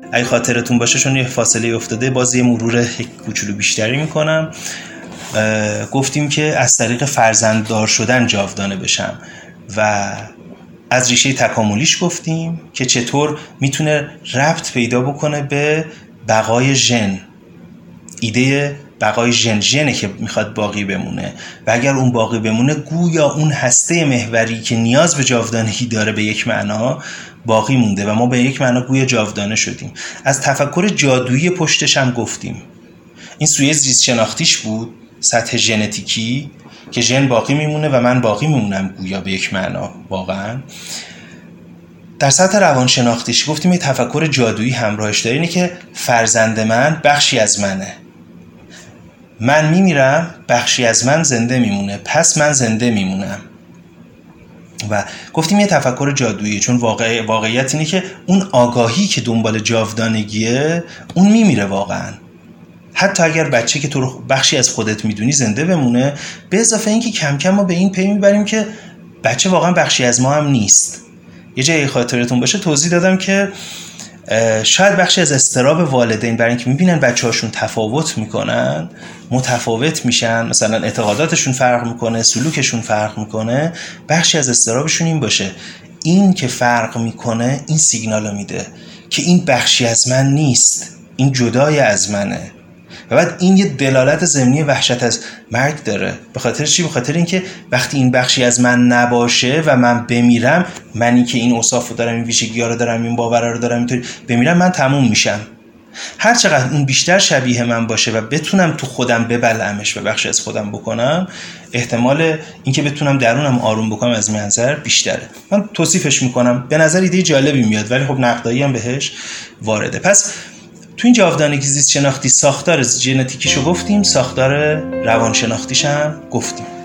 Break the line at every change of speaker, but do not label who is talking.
اگه خاطرتون باشه چون یه فاصله افتاده باز یه مرور کوچولو بیشتری میکنم. گفتیم که از طریق فرزنددار شدن جاودانه بشم و از ریشه تکاملیش گفتیم که چطور میتونه ربط پیدا بکنه به بقای ژن. ایده بقای ژنه که میخواد باقی بمونه و اگر اون باقی بمونه گویا اون هسته محوری که نیاز به جاودانگی داره به یک معنا باقی مونده و ما به یک معنا گویا جاودانه شدیم. از تفکر جادویی پشتش هم گفتیم. این سویه زیست شناختیش بود، سطح ژنتیکی که ژن باقی میمونه و من باقی میمونم گویا به یک معنا واقعا. در سطح روانشناختیش گفتیم یه تفکر جادویی همراهش داره، اینه که فرزند من بخشی از منه، من میمیرم بخشی از من زنده میمونه، پس من زنده میمونم. و گفتیم یه تفکر جادویی چون واقعیت اینه که اون آگاهی که دنبال جاودانگیه اون میمیره واقعا، حتی اگر بچه که تو بخشی از خودت میدونی زنده بمونه. به اضافه اینکه کم کم ما به این پی میبریم که بچه واقعا بخشی از ما هم نیست. یه جایی خاطرتون باشه توضیح دادم که شاید بخشی از اضطراب والدین برای اینکه میبینن بچه‌هاشون تفاوت میکنن، متفاوت میشن، مثلا اعتقاداتشون فرق میکنه، سلوکشون فرق میکنه، بخشی از اضطرابشون این باشه این که فرق میکنه این سیگنالو میده که این بخشی از من نیست، این جدای از منه. و بعد این یه دلالت ضمنی وحشت از مرگ داره. به خاطر چی؟ به خاطر اینکه وقتی این بخشی از من نباشه و من بمیرم، منی که این اوصافو دارم، این ویژگی‌ها رو دارم، این باورا رو دارم، اینطوری بمیرم، من تموم میشم. هر چقدر اون بیشتر شبیه من باشه و بتونم تو خودم ببلعمش و بخشی از خودم بکنم، احتمال اینکه بتونم درونم آروم بکنم از منظر بیشتره. من توصیفش میکنم، به نظر ایده جالبی میاد ولی خب نقدایی هم بهش وارده. پس تو این جاودانگی زیست شناختی ساختار ژنتیکیشو گفتیم، ساختار روانشناختیش هم گفتیم.